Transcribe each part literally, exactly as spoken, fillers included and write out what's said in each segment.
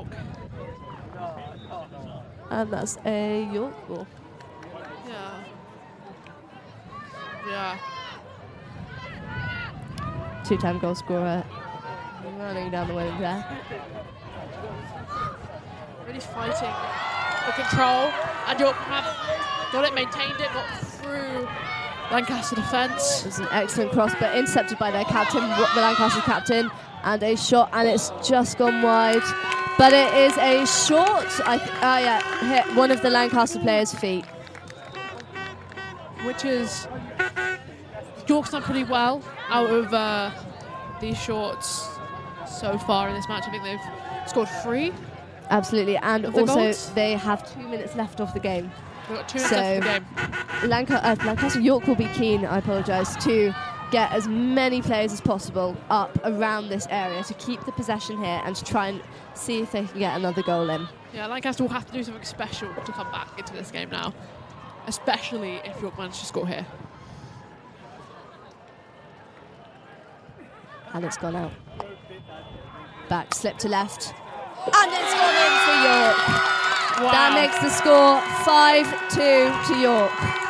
York. And that's a York ball. Yeah. Yeah. Two-time goal scorer running down the wing there. Really fighting for control. And York have got it, maintained it, got through Lancaster defence. It was an excellent cross, but intercepted by their captain, the Lancaster captain, and a shot, and it's just gone wide. But it is a short, I th- uh, yeah, hit one of the Lancaster players' feet. Which is, York's done pretty well out of uh, these shorts so far in this match. I think they've scored three. Absolutely, and Of the also goals? they have two minutes left of the game. They've got two minutes So- left of the game. Lanca- uh, Lancaster York will be keen, I apologise, to get as many players as possible up around this area to keep the possession here and to try and see if they can get another goal in. Yeah, Lancaster will have to do something special to come back into this game now, especially if York manage to score here. And it's gone out. Back, slip to left. And it's gone in for York. Wow. That makes the score five two to York.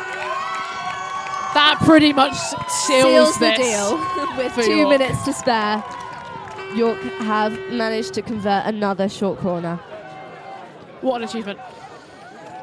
That pretty much seals, Seals the this. deal. With for two York. minutes to spare, York have managed to convert another short corner. What an achievement.